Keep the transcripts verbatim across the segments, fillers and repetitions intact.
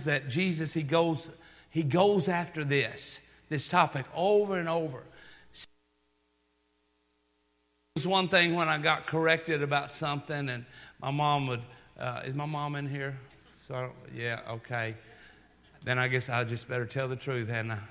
that Jesus, he goes, he goes after this, this topic over and over. It was one thing when I got corrected about something, and my mom would, uh, is my mom in here? So I don't, yeah, okay. Then I guess I just better tell the truth, hadn't I?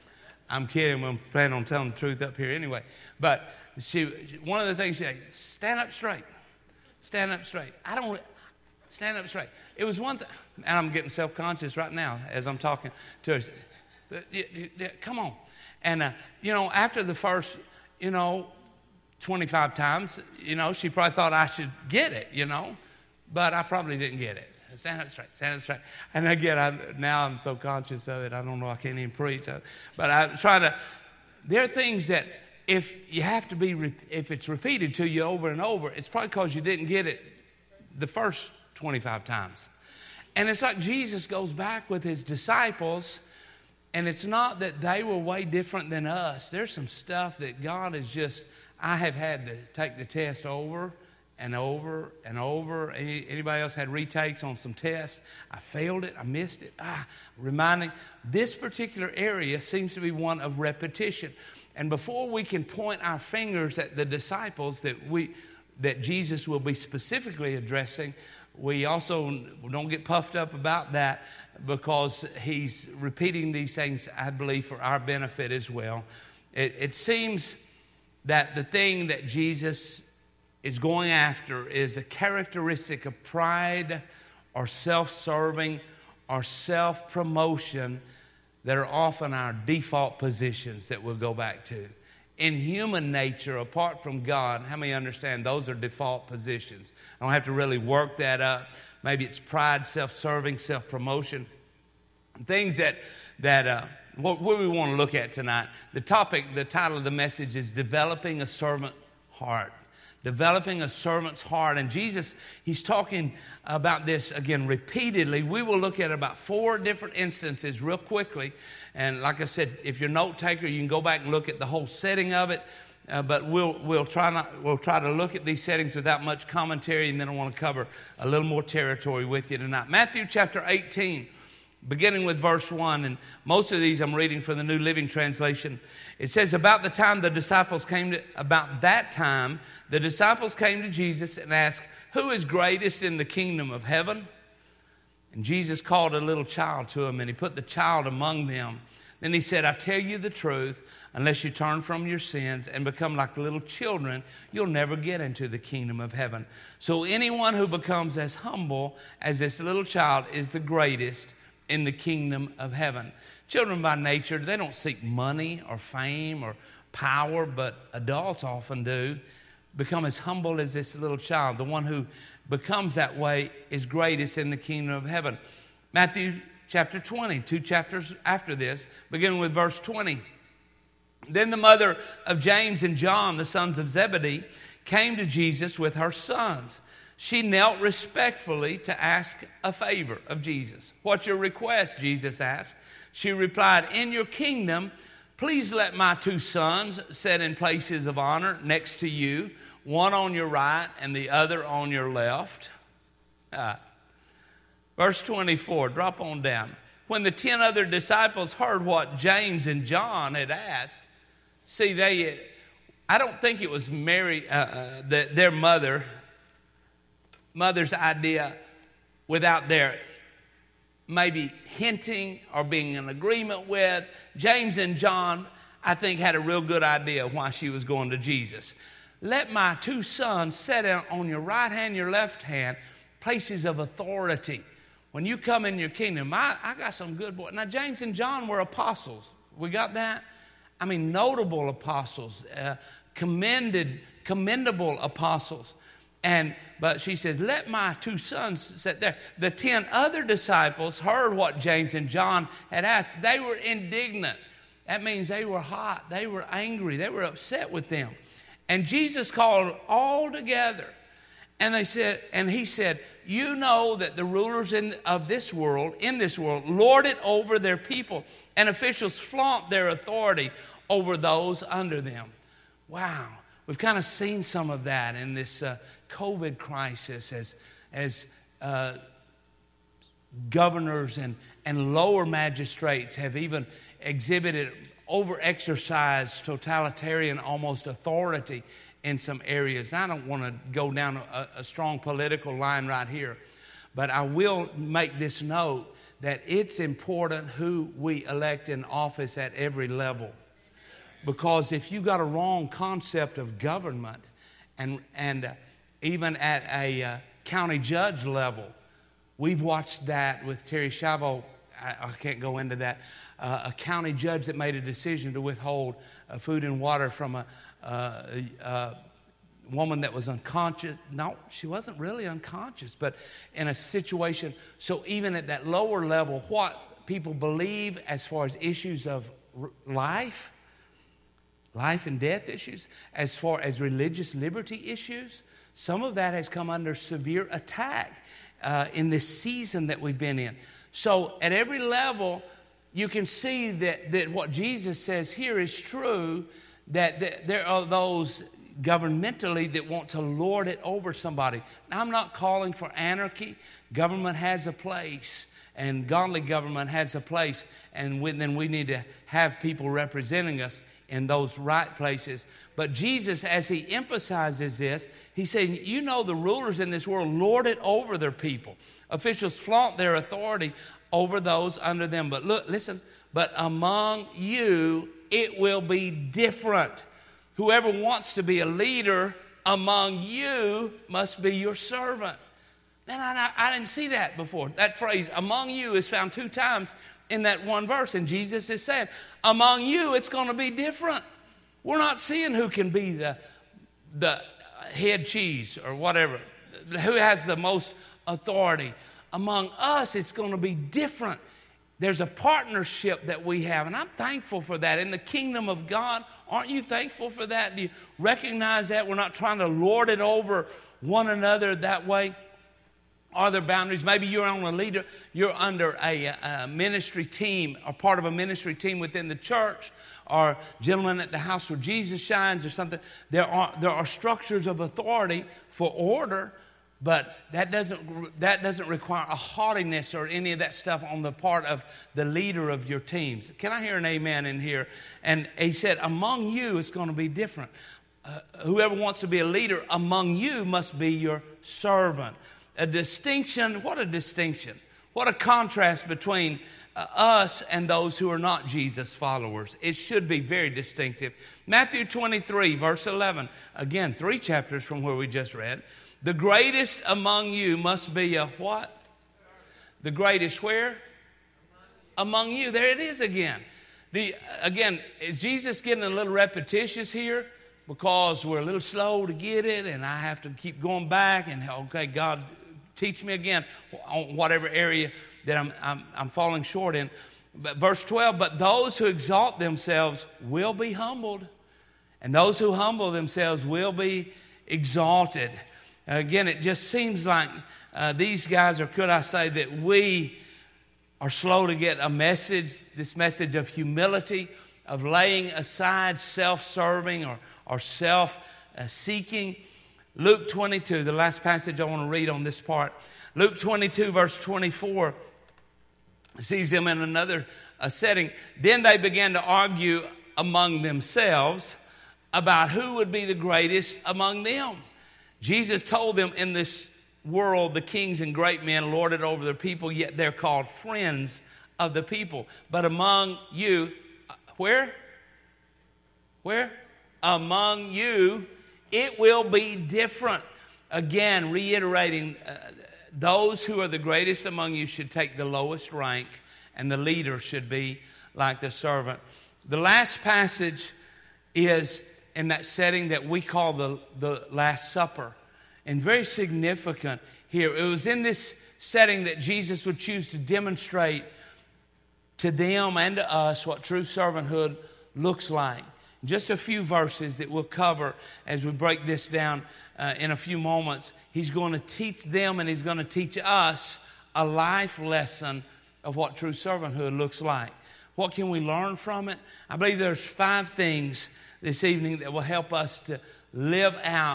I'm kidding. I'm planning on telling the truth up here anyway. But she, one of the things she said, stand up straight. Stand up straight. I don't, stand up straight. It was one thing, and I'm getting self-conscious right now as I'm talking to her. But, yeah, yeah, come on. And, uh, you know, after the first, you know, twenty-five times, you know, she probably thought I should get it, you know. But I probably didn't get it. Stand up straight, stand up straight. And again, I, now I'm so conscious of it, I don't know, I can't even preach. But I'm trying to, there are things that if you have to be, if it's repeated to you over and over, it's probably because you didn't get it the first twenty-five times. And it's like Jesus goes back with his disciples, and it's not that they were way different than us. There's some stuff that God is just, I have had to take the test over and over and over. Any, anybody else had retakes on some tests? I failed it. I missed it. Ah, reminding. This particular area seems to be one of repetition. And before we can point our fingers at the disciples that we that Jesus will be specifically addressing, we also don't get puffed up about that, because he's repeating these things, I believe, for our benefit as well. It, it seems that the thing that Jesus is going after is a characteristic of pride or self-serving or self-promotion that are often our default positions that we'll go back to. In human nature, apart from God, how many understand those are default positions? I don't have to really work that up. Maybe it's pride, self-serving, self-promotion. Things that, that uh, what, what we want to look at tonight. The topic, the title of the message is Developing a Servant Heart. Developing a servant's heart. And Jesus, he's talking about this again repeatedly. We will look at about four different instances real quickly. And like I said, if you're a note taker, you can go back and look at the whole setting of it. Uh, but we'll we'll try not we'll try to look at these settings without much commentary, and then I want to cover a little more territory with you tonight. Matthew chapter eighteen, beginning with verse one, and most of these I'm reading from the New Living Translation. It says, about the time the disciples came to, about that time, the disciples came to Jesus and asked, who is greatest in the kingdom of heaven? And Jesus called a little child to him, and he put the child among them. Then he said, I tell you the truth, unless you turn from your sins and become like little children, you'll never get into the kingdom of heaven. So anyone who becomes as humble as this little child is the greatest in the kingdom of heaven. Children by nature, they don't seek money or fame or power, but adults often do. Become as humble as this little child. The one who becomes that way is greatest in the kingdom of heaven. Matthew chapter twenty, two chapters after this, beginning with verse twenty. Then the mother of James and John, the sons of Zebedee, came to Jesus with her sons. She knelt respectfully to ask a favor of Jesus. What's your request? Jesus asked. She replied, in your kingdom, please let my two sons sit in places of honor next to you, one on your right and the other on your left. Uh, verse twenty-four, drop on down. When the ten other disciples heard what James and John had asked, see, they, I don't think it was Mary, uh, uh, the, their mother, mother's idea without their maybe hinting or being in agreement with. James and John, I think, had a real good idea why she was going to Jesus. Let my two sons sit on your right hand, your left hand, places of authority. When you come in your kingdom, I, I got some good boys. Now, James and John were apostles. We got that? I mean, notable apostles, uh, commended, commendable apostles. And but she says, let my two sons sit there. The ten other disciples heard what James and John had asked. They were indignant. That means they were hot. They were angry. They were upset with them. And Jesus called all together. And they said, and he said, you know that the rulers in, of this world, in this world, lord it over their people, and officials flaunt their authority over those under them. Wow. We've kind of seen some of that in this uh, COVID crisis as, as uh, governors and, and lower magistrates have even exhibited over-exercised, totalitarian, almost authority in some areas. I don't want to go down a, a strong political line right here, but I will make this note that it's important who we elect in office at every level. Because if you got a wrong concept of government, and and uh, even at a uh, county judge level, we've watched that with Terry Schiavo. I, I can't go into that. Uh, a county judge that made a decision to withhold uh, food and water from a, uh, a woman that was unconscious. No, she wasn't really unconscious, but in a situation. So even at that lower level, what people believe as far as issues of r- life, life and death issues, as far as religious liberty issues, some of that has come under severe attack uh, in this season that we've been in. So at every level, you can see that, that what Jesus says here is true, that, that there are those governmentally that want to lord it over somebody. Now, I'm not calling for anarchy. Government has a place, and godly government has a place, and we, then we need to have people representing us in those right places. But Jesus, as he emphasizes this, he's saying, you know, the rulers in this world lord it over their people. Officials flaunt their authority over those under them. But look, listen, but among you, it will be different. Whoever wants to be a leader among you must be your servant. Man, I, I didn't see that before. That phrase, among you, is found two times in that one verse. And Jesus is saying, among you, it's going to be different. We're not seeing who can be the, the head cheese or whatever, who has the most authority. Among us, it's going to be different. There's a partnership that we have, and I'm thankful for that. In the kingdom of God, aren't you thankful for that? Do you recognize that? We're not trying to lord it over one another that way. Are there boundaries? Maybe you're on a leader, you're under a, a ministry team, or part of a ministry team within the church, or gentlemen at the house where Jesus shines or something. There are, there are structures of authority for order, but that doesn't that doesn't require a haughtiness or any of that stuff on the part of the leader of your teams. Can I hear an amen in here? And he said, among you, it's going to be different. Uh, whoever wants to be a leader among you must be your servant. A distinction, what a distinction. What a contrast between uh, us and those who are not Jesus followers. It should be very distinctive. Matthew twenty-three, verse eleven. Again, three chapters from where we just read. The greatest among you must be a what? The greatest where? Among you. There it is again. The, again, is Jesus getting a little repetitious here? Because we're a little slow to get it, and I have to keep going back and, okay, God, teach me again on whatever area that I'm, I'm, I'm falling short in. But verse twelve, but those who exalt themselves will be humbled, and those who humble themselves will be exalted. Again, it just seems like uh, these guys, or could I say that we are slow to get a message, this message of humility, of laying aside self-serving or, or self-seeking. Luke twenty-two, the last passage I want to read on this part. Luke twenty-two, verse twenty-four, sees them in another uh, setting. Then they began to argue among themselves about who would be the greatest among them. Jesus told them, in this world, the kings and great men lord it over their people, yet they're called friends of the people. But among you, where? Where? Among you, it will be different. Again, reiterating, uh, those who are the greatest among you should take the lowest rank, and the leader should be like the servant. The last passage is in that setting that we call the, the Last Supper. And very significant here. It was in this setting that Jesus would choose to demonstrate to them and to us what true servanthood looks like. Just a few verses that we'll cover as we break this down uh, in a few moments. He's going to teach them, and he's going to teach us a life lesson of what true servanthood looks like. What can we learn from it? I believe there's five things this evening that will help us to live out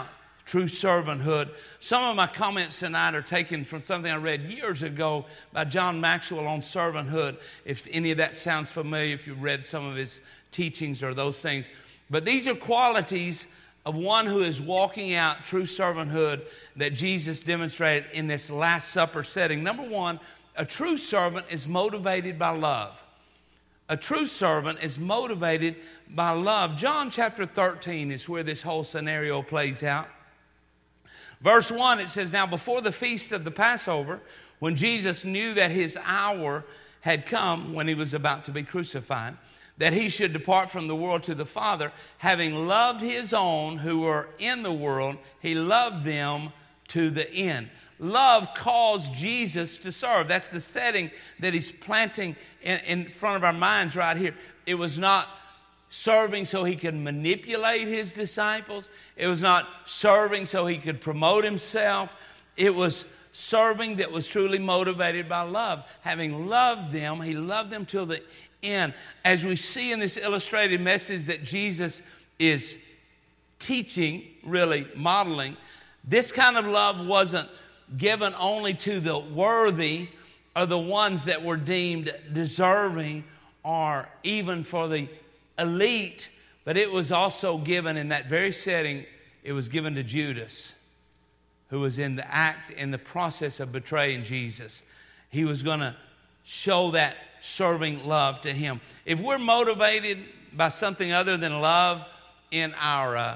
true servanthood. Some of my comments tonight are taken from something I read years ago by John Maxwell on servanthood. If any of that sounds familiar, if you read some of his teachings or those things. But these are qualities of one who is walking out true servanthood that Jesus demonstrated in this Last Supper setting. Number one, a true servant is motivated by love. A true servant is motivated by love. John chapter thirteen is where this whole scenario plays out. Verse one, it says, "Now before the feast of the Passover, when Jesus knew that his hour had come, when he was about to be crucified, that he should depart from the world to the Father, having loved his own who were in the world, he loved them to the end." Love caused Jesus to serve. That's the setting that he's planting in, in front of our minds right here. It was not serving so he could manipulate his disciples. It was not serving so he could promote himself. It was serving that was truly motivated by love. Having loved them, he loved them till the end. As we see in this illustrated message that Jesus is teaching, really modeling, this kind of love wasn't given only to the worthy or the ones that were deemed deserving or even for the elite, but it was also given in that very setting. It was given to Judas, who was in the act, in the process of betraying Jesus. He was going to show that serving love to him. If we're motivated by something other than love in our uh,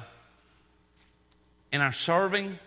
in our serving,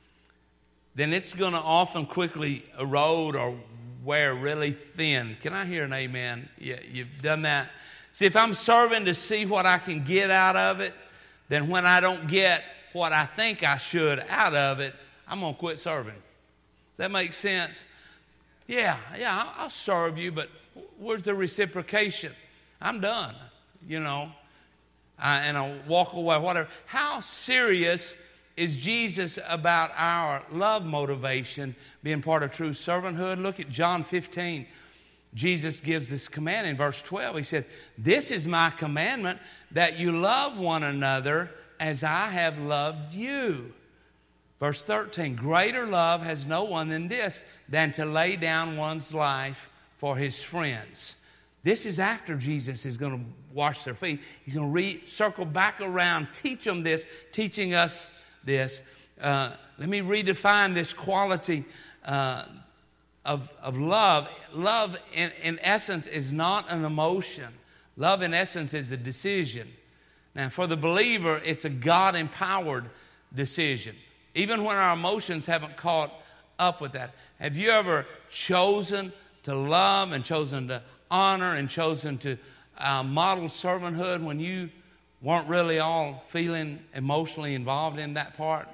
then it's going to often quickly erode or wear really thin. Can I hear an amen? Yeah, you've done that. See, if I'm serving to see what I can get out of it, then when I don't get what I think I should out of it, I'm going to quit serving. Does that make sense? Yeah, yeah, I'll, I'll serve you, but where's the reciprocation? I'm done, you know, I, and I'll walk away, whatever. How serious is Jesus about our love motivation being part of true servanthood? Look at John fifteen. Jesus gives this command in verse twelve. He said, "This is my commandment, that you love one another as I have loved you." Verse thirteen, "Greater love has no one than this, than to lay down one's life for his friends." This is after Jesus is going to wash their feet. He's going to re- circle back around, teach them this, teaching us this. Uh, let me redefine this quality uh, of, of love. Love, in, in essence, is not an emotion. Love, in essence, is a decision. Now, for the believer, it's a God-empowered decision, even when our emotions haven't caught up with that. Have you ever chosen to love and chosen to honor and chosen to uh, model servanthood when you weren't really all feeling emotionally involved in that part?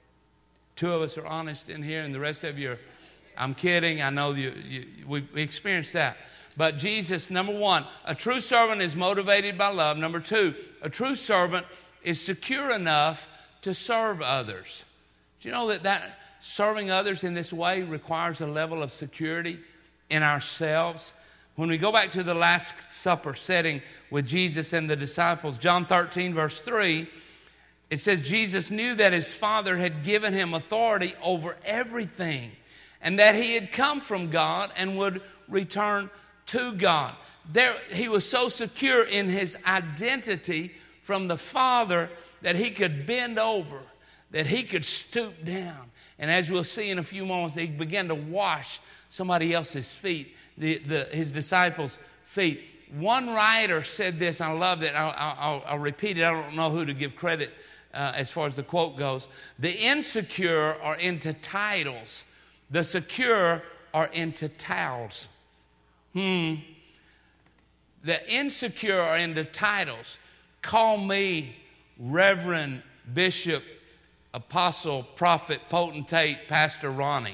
Two of us are honest in here, and the rest of you are, I'm kidding. I know you, you, we, we experienced that. But Jesus, number one, a true servant is motivated by love. Number two, a true servant is secure enough to serve others. Do you know that, that serving others in this way requires a level of security in ourselves? When we go back to the Last Supper setting with Jesus and the disciples, John thirteen, verse three, it says, Jesus knew that his Father had given him authority over everything, and that he had come from God and would return to God. There, he was so secure in his identity from the Father that he could bend over, that he could stoop down. And as we'll see in a few moments, he began to wash somebody else's feet, the, the, his disciples' feet. One writer said this, and I love it. I'll, I'll, I'll repeat it. I don't know who to give credit uh, as far as the quote goes. The insecure are into titles. The secure are into towels. Hmm. The insecure are into titles. Call me Reverend, Bishop, Apostle, Prophet, Potentate, Pastor Ronnie.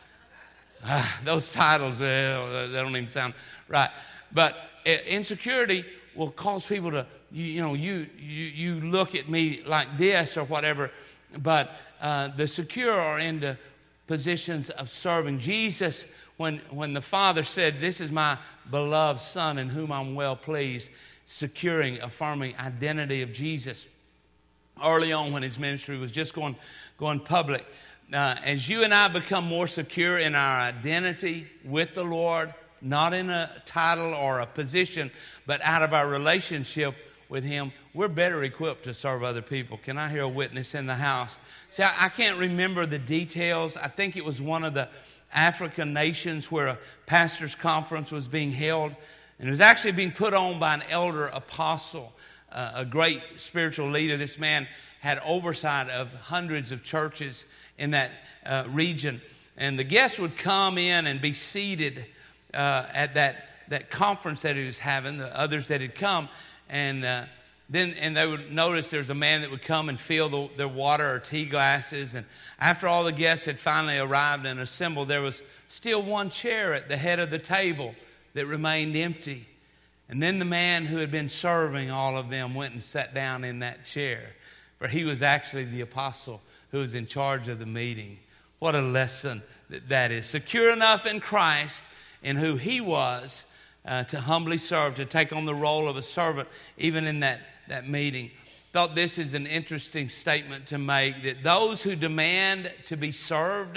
Ah, those titles, they don't, they don't even sound right. But insecurity will cause people to, you, you know, you, you you look at me like this or whatever. But uh, the secure are into positions of serving. Jesus, when, when the Father said, this is my beloved Son in whom I'm well pleased, securing, affirming identity of Jesus. early on when his ministry was just going, going public. Uh, as you and I become more secure in our identity with the Lord, not in a title or a position, but out of our relationship with Him, we're better equipped to serve other people. Can I hear a witness in the house? See, I, I can't remember the details. I think it was one of the African nations where a pastor's conference was being held, and it was actually being put on by an elder apostle, uh, a great spiritual leader. This man had oversight of hundreds of churches in that uh, region, and the guests would come in and be seated uh, at that, that conference that he was having, the others that had come, and uh, then and they would notice there's a man that would come and fill the, their water or tea glasses, and after all the guests had finally arrived and assembled, there was still one chair at the head of the table that remained empty. And then the man who had been serving all of them went and sat down in that chair, for he was actually the apostle who was in charge of the meeting. What a lesson that, that is. Secure enough in Christ, in who He was, uh, to humbly serve, to take on the role of a servant, even in that, that meeting. Thought this is an interesting statement to make, that those who demand to be served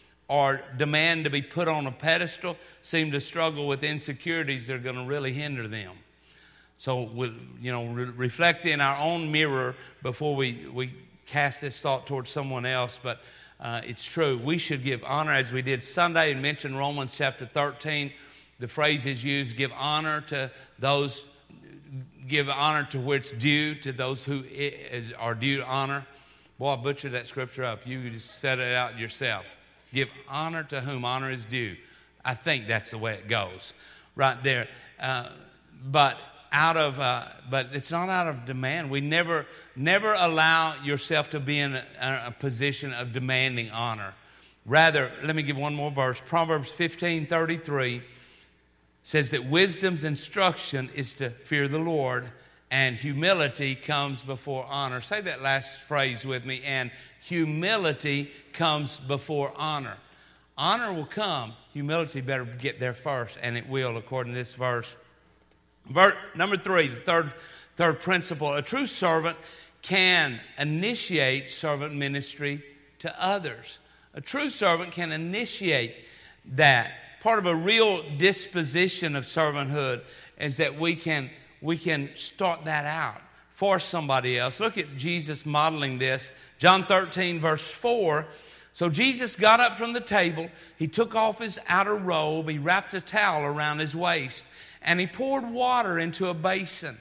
or demand to be put on a pedestal seem to struggle with insecurities that are going to really hinder them. So, we'll, you know, re- reflect in our own mirror before we, we cast this thought towards someone else. But uh, it's true. We should give honor, as we did Sunday and mentioned Romans chapter thirteen. The phrase is used, give honor to those, give honor to which due, to those who is, are due honor. Boy, I butchered that scripture up. You just said it out yourself. Give honor to whom honor is due. I think that's the way it goes right there. Uh, but out of, uh, but it's not out of demand. We never, never allow yourself to be in a, a position of demanding honor. Rather, let me give one more verse. Proverbs fifteen thirty-three says that wisdom's instruction is to fear the Lord, and humility comes before honor. Say that last phrase with me. And humility comes before honor. Honor will come. Humility better get there first, and it will, according to this verse. Verse number three, the third, third principle. A true servant can initiate servant ministry to others. A true servant can initiate that. Part of a real disposition of servanthood is that we can, we can start that out for somebody else. Look at Jesus modeling this. John thirteen, verse four. So Jesus got up from the table. He took off his outer robe. He wrapped a towel around his waist. And he poured water into a basin.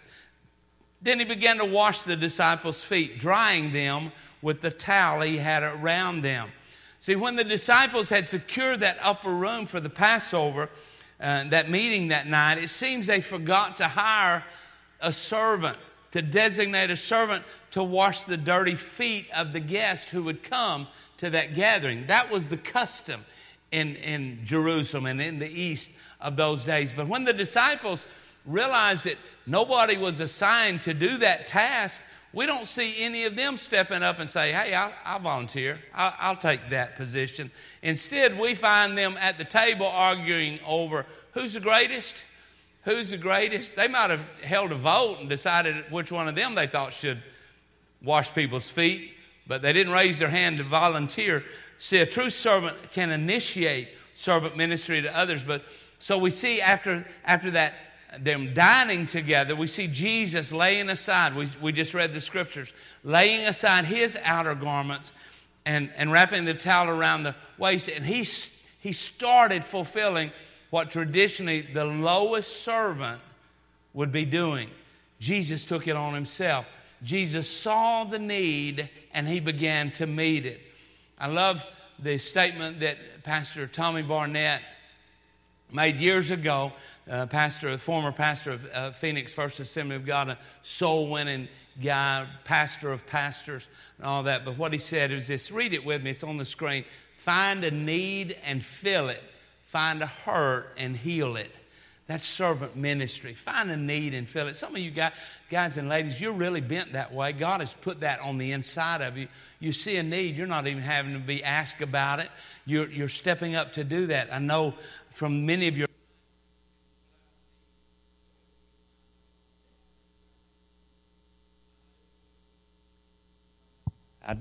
Then he began to wash the disciples' feet, drying them with the towel he had around them. See, when the disciples had secured that upper room for the Passover, uh, that meeting that night, it seems they forgot to hire a servant, to designate a servant to wash the dirty feet of the guests who would come to that gathering. That was the custom in, in Jerusalem and in the east of those days. But when the disciples realized that nobody was assigned to do that task, we don't see any of them stepping up and say, hey, I'll, I'll volunteer. I'll, I'll take that position. Instead, we find them at the table arguing over who's the greatest, who's the greatest. They might have held a vote and decided which one of them they thought should wash people's feet, but they didn't raise their hand to volunteer. See, a true servant can initiate servant ministry to others. But so we see after, after that, them dining together, we see Jesus laying aside, we, we just read the scriptures, laying aside his outer garments and, and wrapping the towel around the waist. And he, he started fulfilling what traditionally the lowest servant would be doing. Jesus took it on himself. Jesus saw the need and he began to meet it. I love the statement that Pastor Tommy Barnett made years ago. Uh, pastor, former pastor of uh, Phoenix First Assembly of God, a soul-winning guy, pastor of pastors, and all that. But what he said was this. Read it with me. It's on the screen. Find a need and fill it. Find a hurt and heal it. That's servant ministry. Find a need and fill it. Some of you guys, guys and ladies, you're really bent that way. God has put that on the inside of you. You see a need. You're not even having to be asked about it. You're, you're stepping up to do that. I know from many of your I,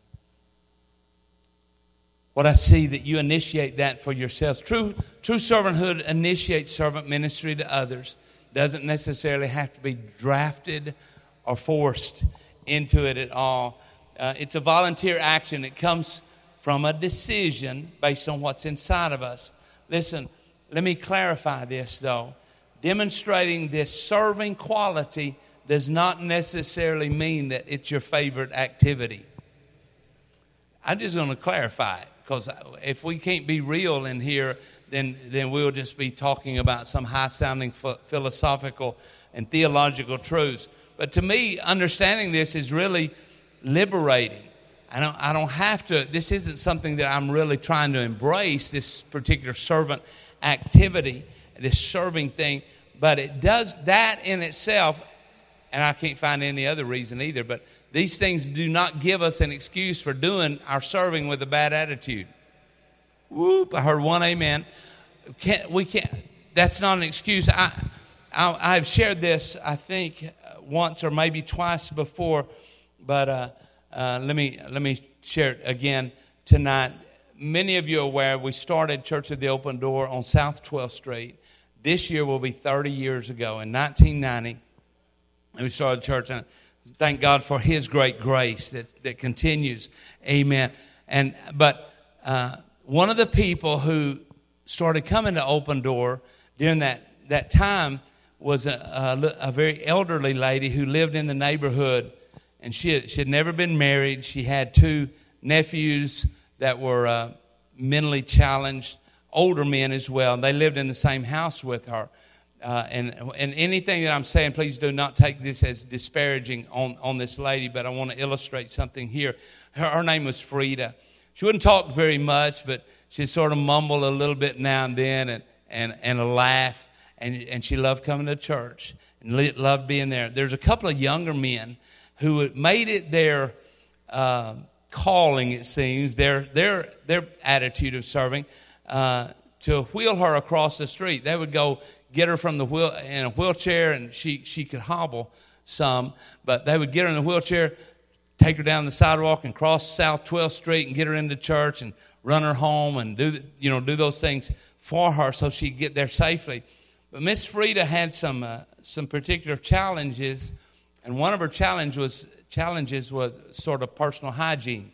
what I see that you initiate that for yourselves. True, true servanthood initiates servant ministry to others. Doesn't necessarily have to be drafted or forced into it at all. Uh, it's a volunteer action. It comes from a decision based on what's inside of us. Listen, let me clarify this, though. Demonstrating this serving quality does not necessarily mean that it's your favorite activity. I'm just going to clarify it, because if we can't be real in here, then, then we'll just be talking about some high-sounding philosophical and theological truths. But to me, understanding this is really liberating. I don't, I don't have to, this isn't something that I'm really trying to embrace, this particular servant activity, this serving thing, but it does that in itself, and I can't find any other reason either, but these things do not give us an excuse for doing our serving with a bad attitude. Whoop, I heard one amen. Can't, we can't, that's not an excuse. I, I, I've shared this, I think, once or maybe twice before, but uh, uh, let me let me share it again tonight. Many of you are aware we started Church of the Open Door on South twelfth Street. This year will be thirty years ago, in nineteen ninety. And we started church, and thank God for His great grace that, that continues. Amen. And but uh, one of the people who started coming to Open Door during that, that time was a, a, a very elderly lady who lived in the neighborhood, and she had, she had never been married. She had two nephews that were uh, mentally challenged, older men as well. They lived in the same house with her. Uh, and and anything that I'm saying, please do not take this as disparaging on, on this lady, but I want to illustrate something here. Her, her name was Frida. She wouldn't talk very much, but she'd sort of mumble a little bit now and then and, and, and a laugh. And, and she loved coming to church and loved being there. There's a couple of younger men who made it their uh, calling, it seems, their their their attitude of serving, uh, to wheel her across the street. They would go get her from the wheel in a wheelchair, and she, she could hobble some, but they would get her in the wheelchair, take her down the sidewalk and cross South twelfth Street and get her into church and run her home and do you know do those things for her so she'd get there safely. But Miss Frida had some uh, some particular challenges, and one of her challenge was challenges was sort of personal hygiene.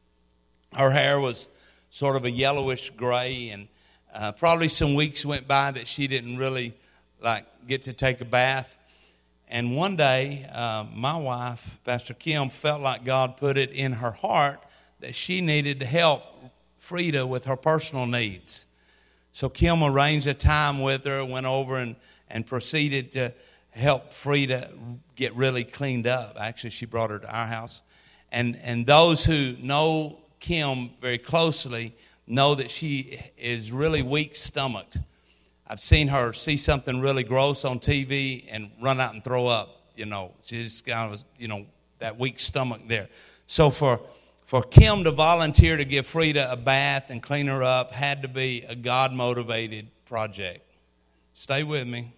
Her hair was sort of a yellowish gray, and uh, probably some weeks went by that she didn't really like get to take a bath. And one day, uh, my wife, Pastor Kim, felt like God put it in her heart that she needed to help Frida with her personal needs. So Kim arranged a time with her, went over and, and proceeded to help Frida get really cleaned up. Actually, she brought her to our house. And and those who know Kim very closely know that she is really weak-stomached. I've seen her see something really gross on T V and run out and throw up. You know, she's kind of, you know, that weak stomach there. So for for Kim to volunteer to give Frida a bath and clean her up had to be a God-motivated project. Stay with me.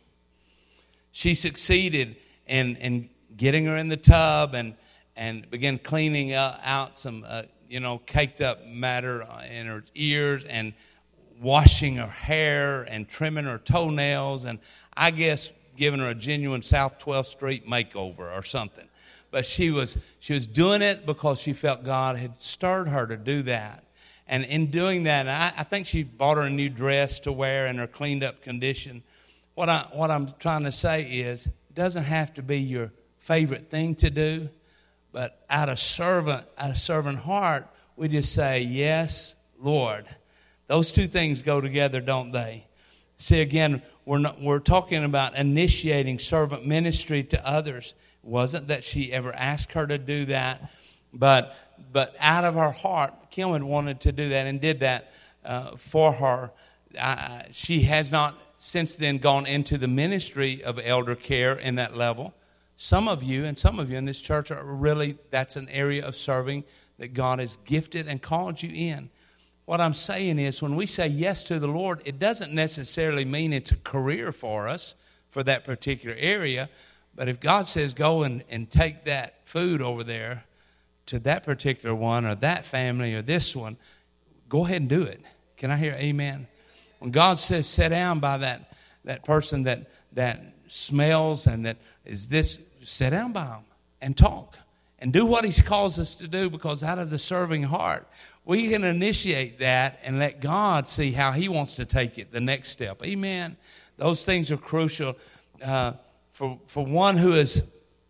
She succeeded in, in getting her in the tub and, and began cleaning uh, out some, uh, you know, caked up matter in her ears and washing her hair and trimming her toenails, and I guess giving her a genuine South twelfth Street makeover or something. But she was she was doing it because she felt God had stirred her to do that. And in doing that, I, I think she bought her a new dress to wear in her cleaned up condition. What I what I'm trying to say is, it doesn't have to be your favorite thing to do, but out of servant out of servant heart, we just say, yes, Lord. Those two things go together, don't they? See, again, we're not, we're talking about initiating servant ministry to others. It wasn't that she ever asked her to do that, but but out of her heart, Kim had wanted to do that and did that uh, for her. Uh, she has not since then gone into the ministry of elder care in that level. Some of you and some of you in this church are really, that's an area of serving that God has gifted and called you in. What I'm saying is, when we say yes to the Lord, it doesn't necessarily mean it's a career for us for that particular area. But if God says go and, and take that food over there to that particular one or that family or this one, go ahead and do it. Can I hear amen? When God says sit down by that that person that that smells and that is this, sit down by them and talk and do what He calls us to do, because out of the serving heart, we can initiate that and let God see how He wants to take it the next step. Amen. Those things are crucial uh, for for one who is,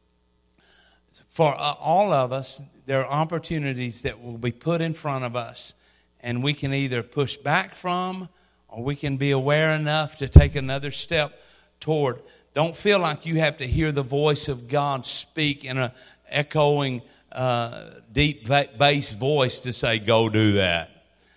for uh, all of us, there are opportunities that will be put in front of us, and we can either push back from, or we can be aware enough to take another step toward. Don't feel like you have to hear the voice of God speak in a echoing, uh, deep bass voice to say, go do that.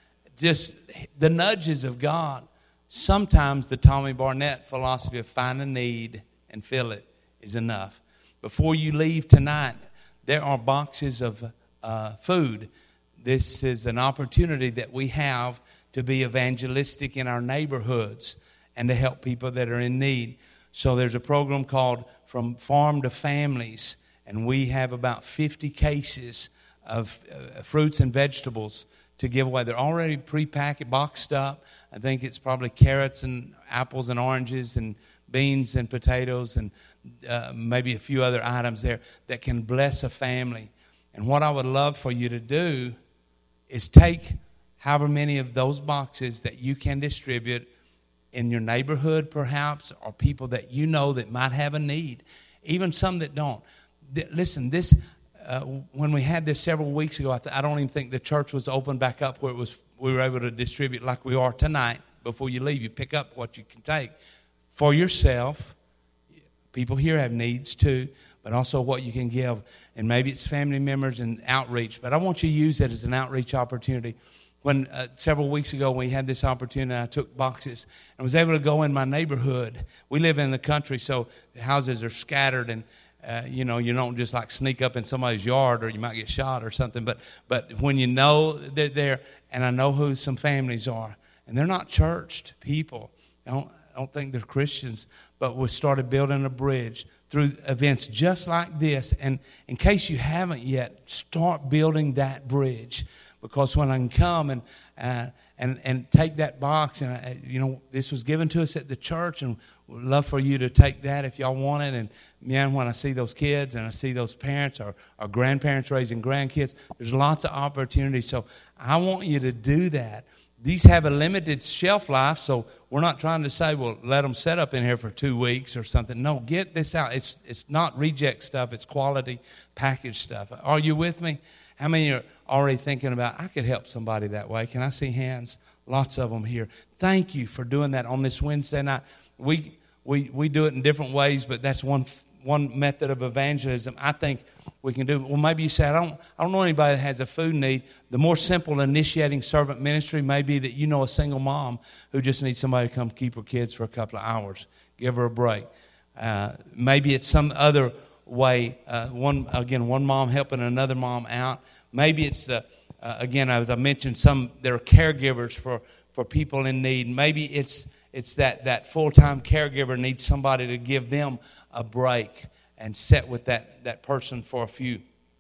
Just the nudges of God. Sometimes the Tommy Barnett philosophy of find a need and fill it is enough. Before you leave tonight, there are boxes of uh, food. This is an opportunity that we have to be evangelistic in our neighborhoods and to help people that are in need. So there's a program called From Farm to Families, and we have about fifty cases of uh, fruits and vegetables to give away. They're already pre-packaged, boxed up. I think it's probably carrots and apples and oranges and beans and potatoes and uh, maybe a few other items there that can bless a family. And what I would love for you to do is take however many of those boxes that you can distribute in your neighborhood perhaps, or people that you know that might have a need, even some that don't. Th- listen, this uh, when we had this several weeks ago, I, th- I don't even think the church was open back up where it was. We were able to distribute like we are tonight. Before you leave, you pick up what you can take for yourself. People here have needs too, but also what you can give. And maybe it's family members and outreach, but I want you to use it as an outreach opportunity. When uh, several weeks ago we had this opportunity, I took boxes and was able to go in my neighborhood. We live in the country, so the houses are scattered, and uh, you know, you don't just like sneak up in somebody's yard or you might get shot or something. But but when you know they're there, and I know who some families are, and they're not churched people. I don't, I don't think they're Christians, but we started building a bridge through events just like this. And in case you haven't yet, start building that bridge. Because when I can come and uh, and and take that box, and I, you know, this was given to us at the church, and we'd love for you to take that if y'all want it. And man, when I see those kids and I see those parents or, or grandparents raising grandkids, there's lots of opportunities. So I want you to do that. These have a limited shelf life, so we're not trying to say, well, let them set up in here for two weeks or something. No, get this out. It's it's not reject stuff. It's quality packaged stuff. Are you with me? How many are already thinking about, I could help somebody that way? Can I see hands? Lots of them here. Thank you for doing that on this Wednesday night. We we we do it in different ways, but that's one one method of evangelism I think we can do. Well, maybe you say, I don't I don't know anybody that has a food need. The more simple initiating servant ministry may be that you know a single mom who just needs somebody to come keep her kids for a couple of hours. Give her a break. Uh, maybe it's some other way. Uh, one again, one mom helping another mom out. Maybe it's the uh, again, as I mentioned, some there are caregivers for, for people in need. Maybe it's it's that that full time caregiver needs somebody to give them a break and sit with that, that person for a few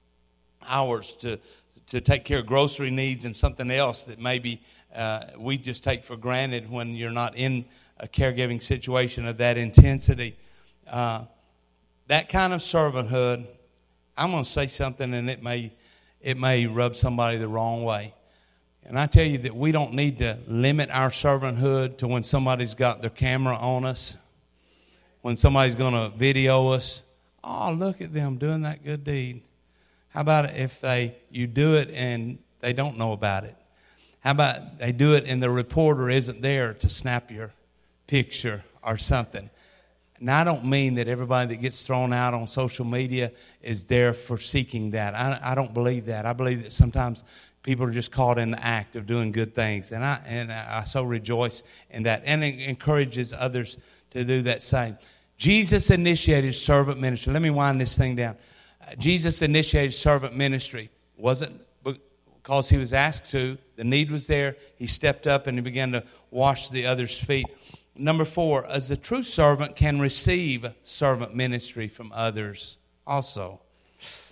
hours to to take care of grocery needs and something else that maybe uh, we just take for granted when you're not in a caregiving situation of that intensity. Uh, that kind of servanthood, I'm going to say something, and it may it may rub somebody the wrong way. And I tell you that we don't need to limit our servanthood to when somebody's got their camera on us, when somebody's going to video us. Oh, look at them doing that good deed. How about if they you do it and they don't know about it? How about they do it and the reporter isn't there to snap your picture or something? Now, I don't mean that everybody that gets thrown out on social media is there for seeking that. I, I don't believe that. I believe that sometimes people are just caught in the act of doing good things. And I and I so rejoice in that. And it encourages others to do that same. Jesus initiated servant ministry. Let me wind this thing down. Uh, Jesus initiated servant ministry. Wasn't because he was asked to. The need was there. He stepped up and he began to wash the others' feet. Number four, as a true servant can receive servant ministry from others also.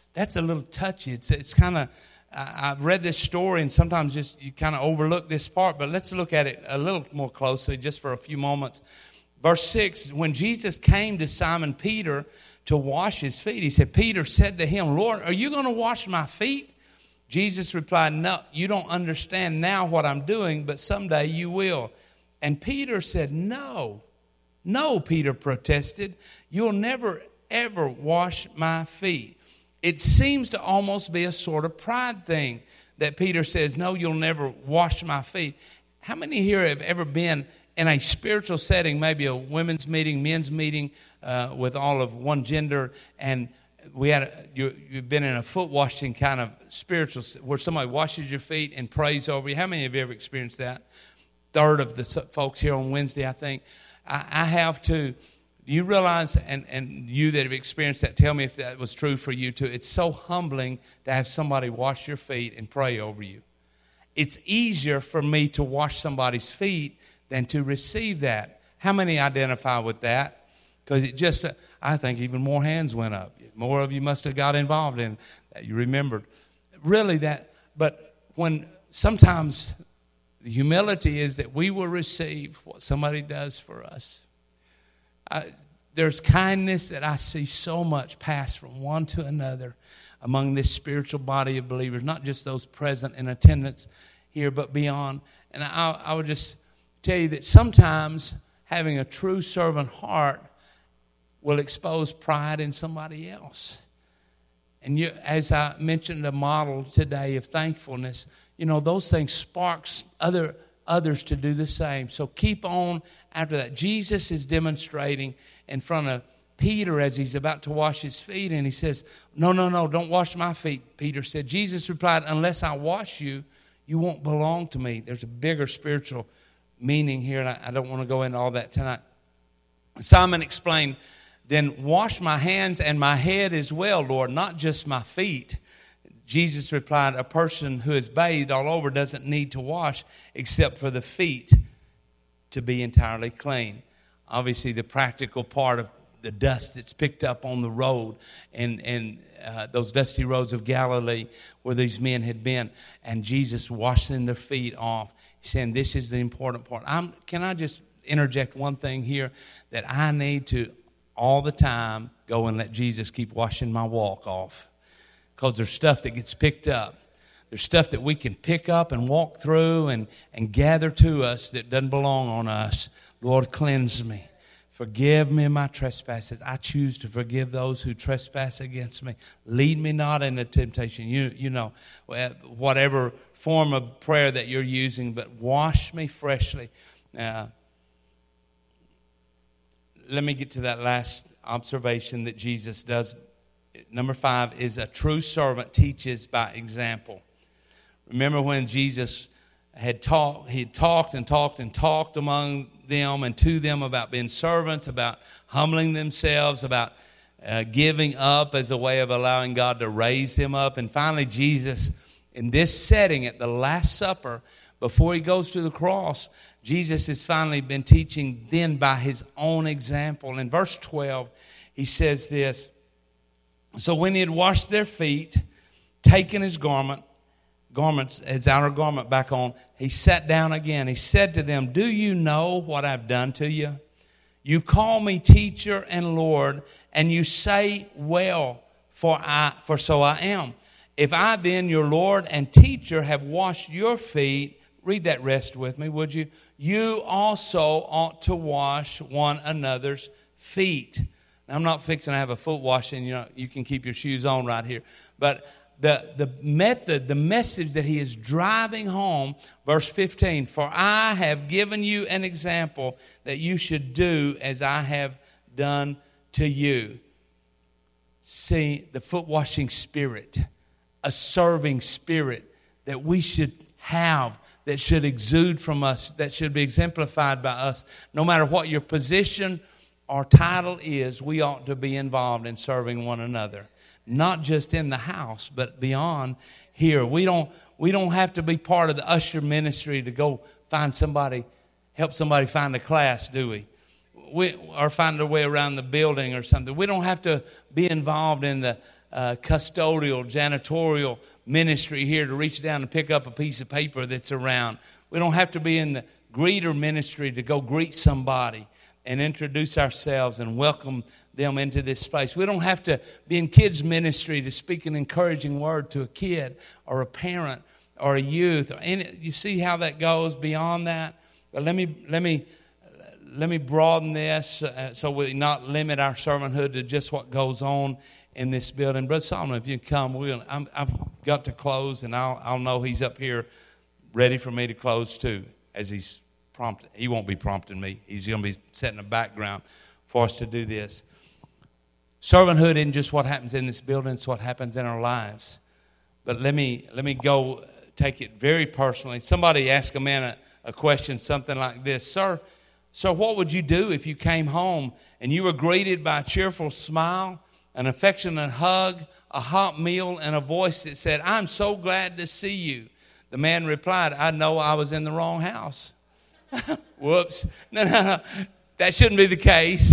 that's a little touchy. It's, it's kind of, I've read this story and sometimes just you kind of overlook this part, but let's look at it a little more closely just for a few moments. Verse six, when Jesus came to Simon Peter to wash his feet, he said, Peter said to him, Lord, are you going to wash my feet? Jesus replied, no, you don't understand now what I'm doing, but someday you will. And Peter said, no, no, Peter protested, you'll never, ever wash my feet. It seems to almost be a sort of pride thing that Peter says, no, you'll never wash my feet. How many here have ever been in a spiritual setting, maybe a women's meeting, men's meeting uh, with all of one gender, and we had a, you, you've been in a foot washing kind of spiritual, where somebody washes your feet and prays over you? How many of you ever experienced that? Third of the folks here on Wednesday, I think. I, I have too. You realize, and, and you that have experienced that, tell me if that was true for you too. It's so humbling to have somebody wash your feet and pray over you. It's easier for me to wash somebody's feet than to receive that. How many identify with that? Because it just, I think even more hands went up. More of you must have got involved in that. You remembered. Really that, but when sometimes the humility is that we will receive what somebody does for us. I, there's kindness that I see so much pass from one to another among this spiritual body of believers, not just those present in attendance here, but beyond. And I, I would just tell you that sometimes having a true servant heart will expose pride in somebody else. And you, as I mentioned, a model today of thankfulness, you know, those things sparks other others to do the same. So keep on after that. Jesus is demonstrating in front of Peter as he's about to wash his feet, and he says, no, no, no, don't wash my feet, Peter said. Jesus replied, unless I wash you, you won't belong to me. There's a bigger spiritual meaning here, and I, I don't want to go into all that tonight. Simon explained, then wash my hands and my head as well, Lord, not just my feet. Jesus replied, a person who is bathed all over doesn't need to wash except for the feet to be entirely clean. Obviously, the practical part of the dust that's picked up on the road and, and uh, those dusty roads of Galilee where these men had been, and Jesus washing their feet off, saying this is the important part. I'm, can I just interject one thing here that I need to all the time go and let Jesus keep washing my walk off? Because there's stuff that gets picked up. There's stuff that we can pick up and walk through and, and gather to us that doesn't belong on us. Lord, cleanse me. Forgive me my trespasses. I choose to forgive those who trespass against me. Lead me not into temptation. You, you know, whatever form of prayer that you're using, but wash me freshly. Uh, let me get to that last observation that Jesus does. Number five is a true servant teaches by example. Remember when Jesus had talked, he had talked and talked and talked among them and to them about being servants, about humbling themselves, about uh, giving up as a way of allowing God to raise them up. And finally, Jesus, in this setting at the Last Supper, before he goes to the cross, Jesus has finally been teaching then by his own example. In verse twelve, he says this, so when he had washed their feet, taken his garment, garments, his outer garment back on, he sat down again. He said to them, do you know what I've done to you? You call me teacher and Lord, and you say, well, for I, for so I am. If I then, your Lord and teacher, have washed your feet, read that rest with me, would you? You also ought to wash one another's feet. Now, I'm not fixing to have a foot washing, you know, you can keep your shoes on right here. But the, the method, the message that he is driving home, verse fifteen, for I have given you an example that you should do as I have done to you. See, the foot washing spirit, a serving spirit that we should have, that should exude from us, that should be exemplified by us. No matter what your position or title is, we ought to be involved in serving one another. Not just in the house, but beyond here. We don't we don't have to be part of the usher ministry to go find somebody, help somebody find a class, do we? We or find our way around the building or something. We don't have to be involved in the uh, custodial, janitorial ministry here to reach down and pick up a piece of paper that's around. We don't have to be in the greeter ministry to go greet somebody and introduce ourselves and welcome them into this space. We don't have to be in kids ministry to speak an encouraging word to a kid or a parent or a youth. Or any, you see how that goes beyond that? But let me let me let me broaden this uh, so we not limit our servanthood to just what goes on in this building. Brother Solomon, if you can come, we're gonna, I'm, I've got to close, and I'll I'll know he's up here ready for me to close too, as he's prompted. He won't be prompting me. He's going to be setting a background for us to do this. Servanthood isn't just what happens in this building, it's what happens in our lives. But let me let me go take it very personally. Somebody asked a man a, a question, something like this. Sir, sir, what would you do if you came home and you were greeted by a cheerful smile, an affectionate hug, a hot meal, and a voice that said, I'm so glad to see you? The man replied, I know I was in the wrong house. Whoops. No, no, no. That shouldn't be the case.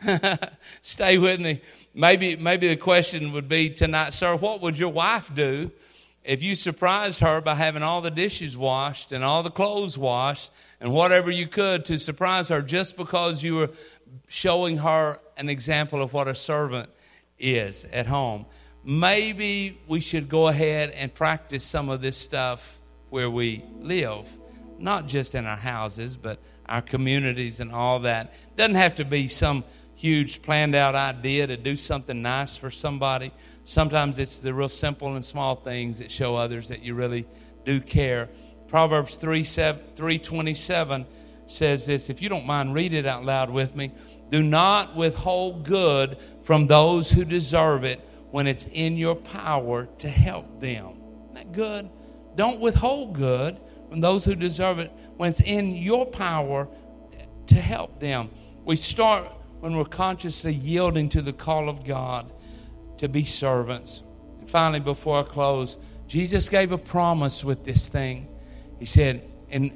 Stay with me. Maybe maybe the question would be tonight, sir, what would your wife do if you surprised her by having all the dishes washed and all the clothes washed and whatever you could to surprise her just because you were showing her an example of what a servant is at home? Maybe we should go ahead and practice some of this stuff where we live, not just in our houses, but our communities and all that. Doesn't have to be some huge planned out idea to do something nice for somebody. Sometimes it's the real simple and small things that show others that you really do care. Proverbs three twenty-seven says this. If you don't mind, read it out loud with me. Do not withhold good from those who deserve it when it's in your power to help them. Isn't that good? Don't withhold good from those who deserve it when it's in your power to help them. We start when we're consciously yielding to the call of God to be servants. And finally, before I close, Jesus gave a promise with this thing. He said in,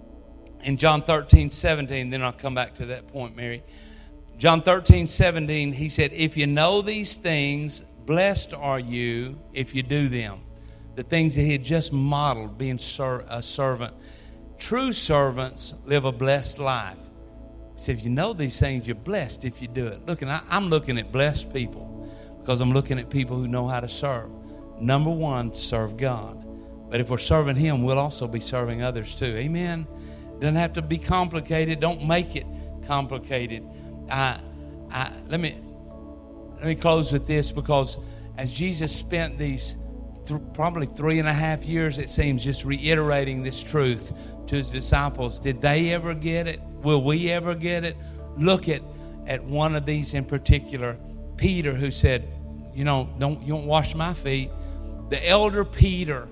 in John thirteen seventeen, then I'll come back to that point, Mary. John thirteen seventeen, he said, if you know these things, blessed are you if you do them. The things that he had just modeled, being ser- a servant. True servants live a blessed life. He said, if you know these things, you're blessed if you do it. Look, and I, I'm looking at blessed people because I'm looking at people who know how to serve. Number one, serve God. But if we're serving him, we'll also be serving others too. Amen? Doesn't have to be complicated. Don't make it complicated. I, I, let me let me close with this, because as Jesus spent these th- probably three and a half years, it seems, just reiterating this truth to his disciples, did they ever get it? Will we ever get it? Look at, at one of these in particular, Peter, who said, you know, don't you don't wash my feet. The elder Peter,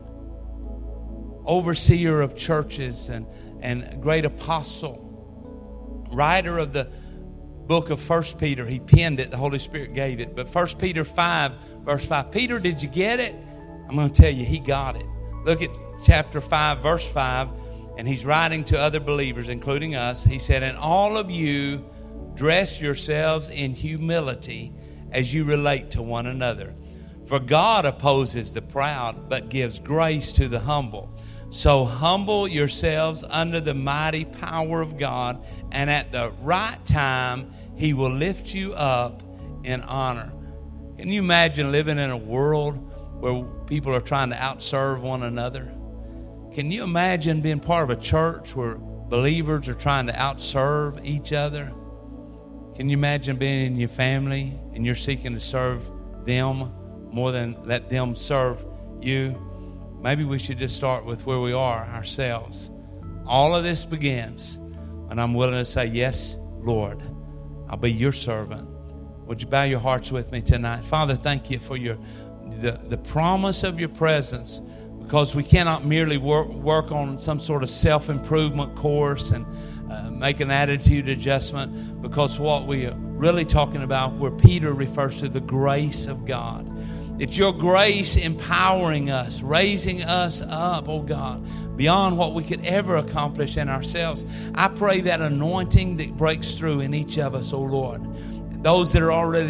overseer of churches and, and great apostle, writer of the book of First Peter. He penned it. The Holy Spirit gave it. But First Peter five, verse five. Peter, did you get it? I'm going to tell you, he got it. Look at chapter five, verse five. And he's writing to other believers, including us. He said, and all of you dress yourselves in humility as you relate to one another. For God opposes the proud, but gives grace to the humble. So humble yourselves under the mighty power of God, and at the right time, he will lift you up in honor. Can you imagine living in a world where people are trying to outserve one another? Can you imagine being part of a church where believers are trying to outserve each other? Can you imagine being in your family and you're seeking to serve them more than let them serve you? Maybe we should just start with where we are ourselves. All of this begins when I'm willing to say, yes, Lord, I'll be your servant. Would you bow your hearts with me tonight? Father, thank you for your the, the promise of your presence, because we cannot merely work, work on some sort of self-improvement course and uh, make an attitude adjustment, because what we are really talking about, where Peter refers to the grace of God. It's your grace empowering us, raising us up, oh God, beyond what we could ever accomplish in ourselves. I pray that anointing that breaks through in each of us, oh Lord. Those that are already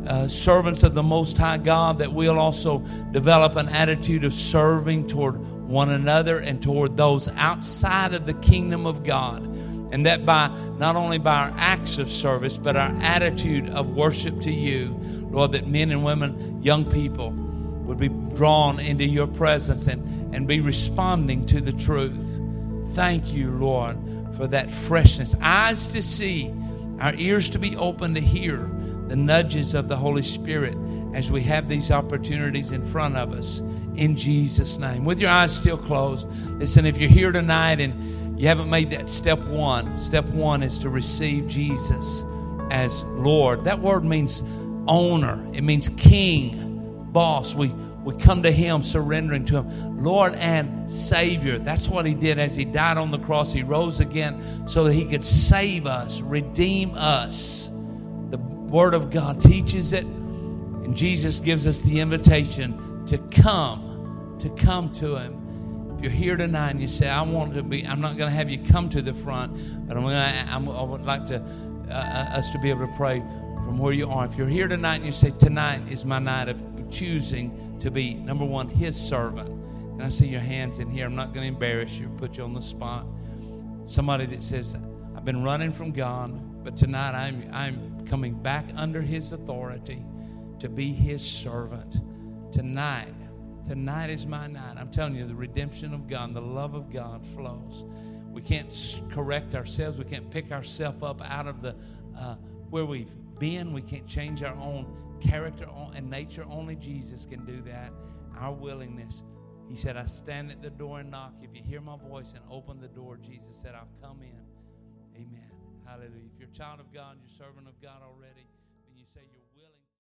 uh, servants of the Most High God, that we'll also develop an attitude of serving toward one another and toward those outside of the kingdom of God. And that by not only by our acts of service, but our attitude of worship to you, Lord, that men and women, young people, would be drawn into your presence and, and be responding to the truth. Thank you, Lord, for that freshness. Eyes to see, our ears to be open to hear the nudges of the Holy Spirit as we have these opportunities in front of us. In Jesus' name. With your eyes still closed, listen, if you're here tonight and you haven't made that step one, step one is to receive Jesus as Lord. That word means owner. It means king, boss. We we come to him, surrendering to him, Lord and Savior. That's what he did as he died on the cross. He rose again so that he could save us, redeem us. The Word of God teaches it, and Jesus gives us the invitation to come, to come to him. If you're here tonight and you say, I want to be, I'm not going to have you come to the front, but I'm going to, I'm, I would like to uh, us to be able to pray from where you are. If you're here tonight and you say, tonight is my night of choosing to be, number one, his servant. And I see your hands in here. I'm not going to embarrass you, put you on the spot. Somebody that says, I've been running from God, but tonight I'm I'm coming back under his authority to be his servant. Tonight, tonight is my night. I'm telling you, the redemption of God, the love of God flows. We can't correct ourselves. We can't pick ourselves up out of the uh, where we've been. We can't change our own character and nature. Only Jesus can do that. Our willingness. He said, I stand at the door and knock. If you hear my voice and open the door, Jesus said, I'll come in. Amen. Hallelujah. If you're a child of God, you're a servant of God already, then you say you're